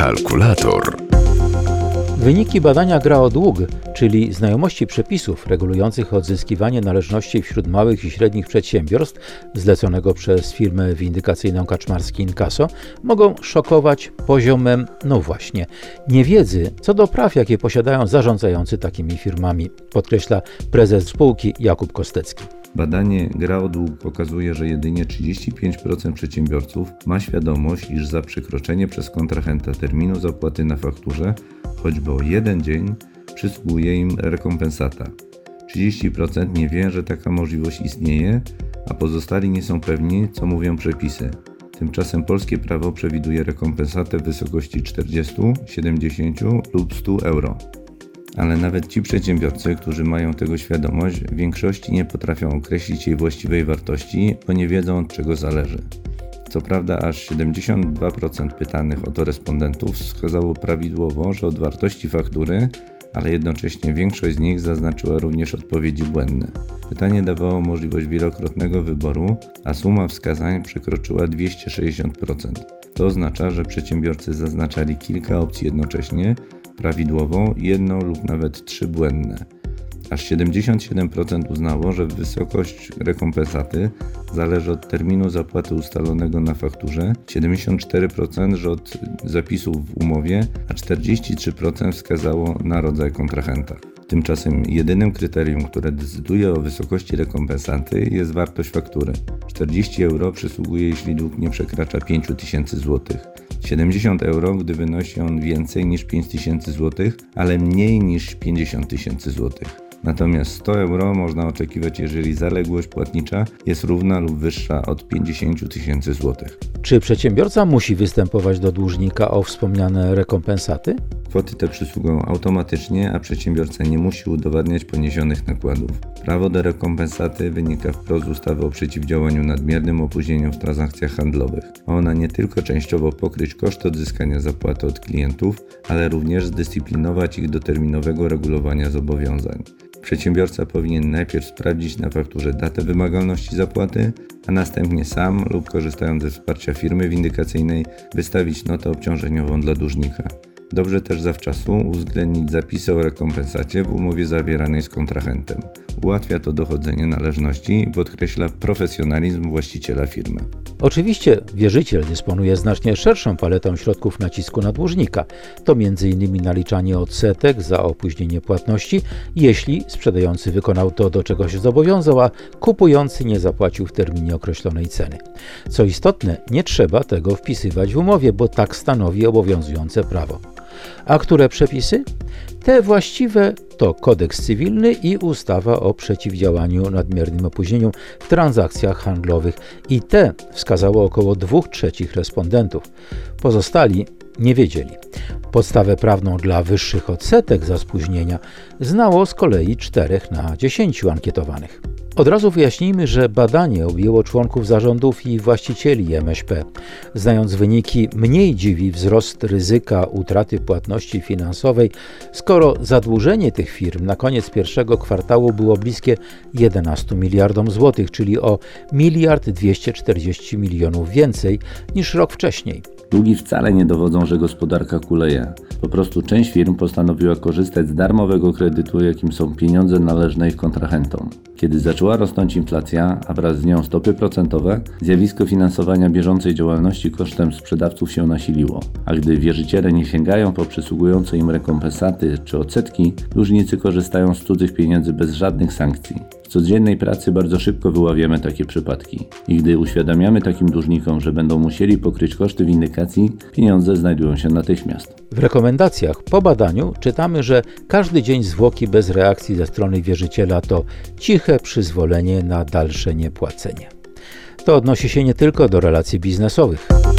Kalkulator. Wyniki badania Gra o dług, czyli znajomości przepisów regulujących odzyskiwanie należności wśród małych i średnich przedsiębiorstw zleconego przez firmę windykacyjną Kaczmarski Inkasso, mogą szokować poziomem, niewiedzy co do praw, jakie posiadają zarządzający takimi firmami, podkreśla prezes spółki Jakub Kostecki. Badanie Gra o dług pokazuje, że jedynie 35% przedsiębiorców ma świadomość, iż za przekroczenie przez kontrahenta terminu zapłaty na fakturze, choćby o jeden dzień, przysługuje im rekompensata. 30% nie wie, że taka możliwość istnieje, a pozostali nie są pewni, co mówią przepisy. Tymczasem polskie prawo przewiduje rekompensatę w wysokości 40, 70 lub 100 euro. Ale nawet ci przedsiębiorcy, którzy mają tego świadomość, w większości nie potrafią określić jej właściwej wartości, bo nie wiedzą, od czego zależy. Co prawda aż 72% pytanych o to respondentów wskazało prawidłowo, że od wartości faktury, ale jednocześnie większość z nich zaznaczyła również odpowiedzi błędne. Pytanie dawało możliwość wielokrotnego wyboru, a suma wskazań przekroczyła 260%. To oznacza, że przedsiębiorcy zaznaczali kilka opcji jednocześnie, prawidłową, jedną lub nawet 3 błędne. Aż 77% uznało, że wysokość rekompensaty zależy od terminu zapłaty ustalonego na fakturze, 74% że od zapisów w umowie, a 43% wskazało na rodzaj kontrahenta. Tymczasem jedynym kryterium, które decyduje o wysokości rekompensaty, jest wartość faktury. 40 euro przysługuje, jeśli dług nie przekracza 5000 zł. 70 euro, gdy wynosi on więcej niż 5000 zł, ale mniej niż 50 000 zł. Natomiast 100 euro można oczekiwać, jeżeli zaległość płatnicza jest równa lub wyższa od 50 000 zł. Czy przedsiębiorca musi występować do dłużnika o wspomniane rekompensaty? Kwoty te przysługują automatycznie, a przedsiębiorca nie musi udowadniać poniesionych nakładów. Prawo do rekompensaty wynika wprost z ustawy o przeciwdziałaniu nadmiernym opóźnieniom w transakcjach handlowych. Ma ona nie tylko częściowo pokryć koszty odzyskania zapłaty od klientów, ale również zdyscyplinować ich do terminowego regulowania zobowiązań. Przedsiębiorca powinien najpierw sprawdzić na fakturze datę wymagalności zapłaty, a następnie sam lub korzystając ze wsparcia firmy windykacyjnej wystawić notę obciążeniową dla dłużnika. Dobrze też zawczasu uwzględnić zapisy o rekompensacie w umowie zawieranej z kontrahentem. Ułatwia to dochodzenie należności i podkreśla profesjonalizm właściciela firmy. Oczywiście wierzyciel dysponuje znacznie szerszą paletą środków nacisku na dłużnika. To m.in. naliczanie odsetek za opóźnienie płatności, jeśli sprzedający wykonał to, do czego się zobowiązał, a kupujący nie zapłacił w terminie określonej ceny. Co istotne, nie trzeba tego wpisywać w umowie, bo tak stanowi obowiązujące prawo. A które przepisy? Te właściwe to Kodeks Cywilny i ustawa o przeciwdziałaniu nadmiernym opóźnieniom w transakcjach handlowych i te wskazało około 2/3 respondentów. Pozostali nie wiedzieli. Podstawę prawną dla wyższych odsetek za spóźnienia znało z kolei 4 na 10 ankietowanych. Od razu wyjaśnijmy, że badanie objęło członków zarządów i właścicieli MŚP. Znając wyniki, mniej dziwi wzrost ryzyka utraty płatności finansowej, skoro zadłużenie tych firm na koniec pierwszego kwartału było bliskie 11 miliardom złotych, czyli o 1 240 milionów więcej niż rok wcześniej. Długi wcale nie dowodzą, że gospodarka kuleje. Po prostu część firm postanowiła korzystać z darmowego kredytu, jakim są pieniądze należne ich kontrahentom. Kiedy zaczęła rosnąć inflacja, a wraz z nią stopy procentowe, zjawisko finansowania bieżącej działalności kosztem sprzedawców się nasiliło. A gdy wierzyciele nie sięgają po przysługujące im rekompensaty czy odsetki, dłużnicy korzystają z cudzych pieniędzy bez żadnych sankcji. W codziennej pracy bardzo szybko wyławiamy takie przypadki. I gdy uświadamiamy takim dłużnikom, że będą musieli pokryć koszty windykacji, pieniądze znajdują się natychmiast. W rekomendacjach po badaniu czytamy, że każdy dzień zwłoki bez reakcji ze strony wierzyciela to ciche przyzwolenie na dalsze niepłacenie. To odnosi się nie tylko do relacji biznesowych.